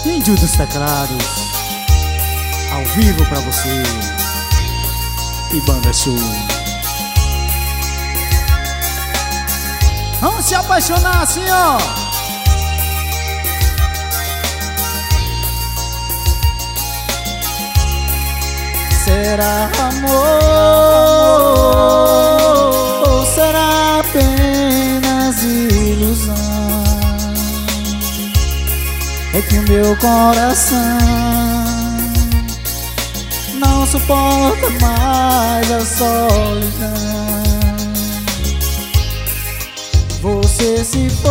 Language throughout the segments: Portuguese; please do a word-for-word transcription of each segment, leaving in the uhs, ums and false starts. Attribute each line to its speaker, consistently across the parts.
Speaker 1: Índio dos Teclados, ao vivo pra você. E Banda Show. Vamos se apaixonar assim, ó. Será amor ou será apenas ilusão? É que o meu coração não suporta mais a solidão. Você se foi,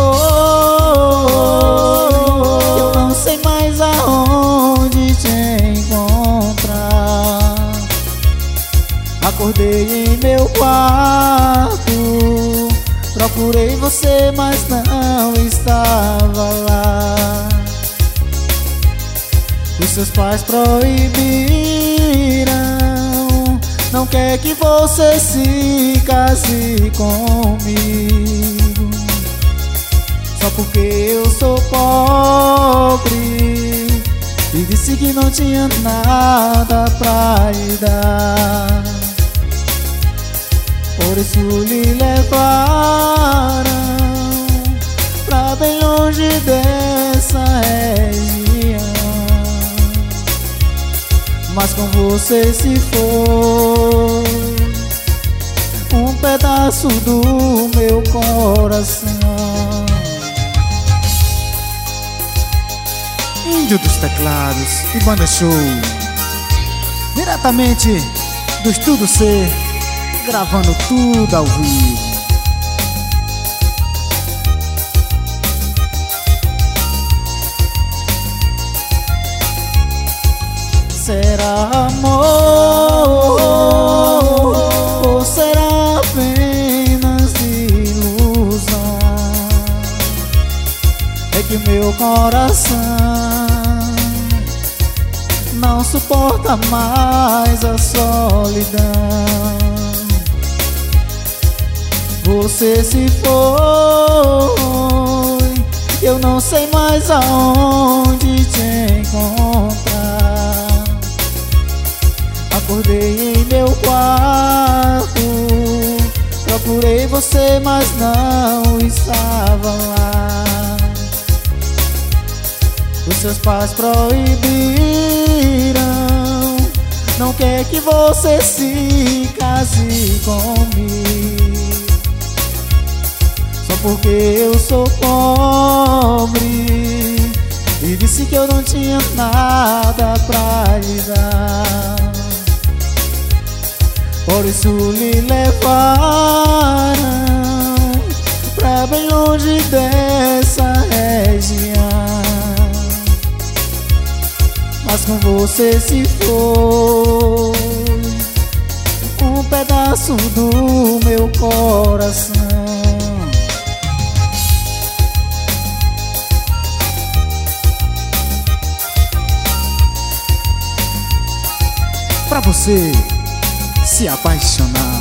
Speaker 1: eu não sei mais aonde te encontrar. Acordei em meu quarto, procurei você, mas não estava lá. Os seus pais proibiram, não quer que você se case comigo. Só porque eu sou pobre e disse que não tinha nada pra lhe dar. Por isso lhe levaram pra bem longe dessa região. Mas com você se foi um pedaço do meu coração. Índio dos Teclados e Banda Show, diretamente do Estúdio C, gravando tudo ao vivo. Será amor ou será apenas ilusão? É que o meu coração não suporta mais a solidão. Você se foi, eu não sei mais aonde te encontrar. Acordei em meu quarto, procurei você, mas não estava lá. Os seus pais proibiram, não quer que você se case comigo. Só porque eu sou pobre e disse que eu não tinha nada pra lhe dar. Por isso lhe levaram pra bem longe dessa região. Mas com você se foi um pedaço do meu coração. Pra você se apaixonar.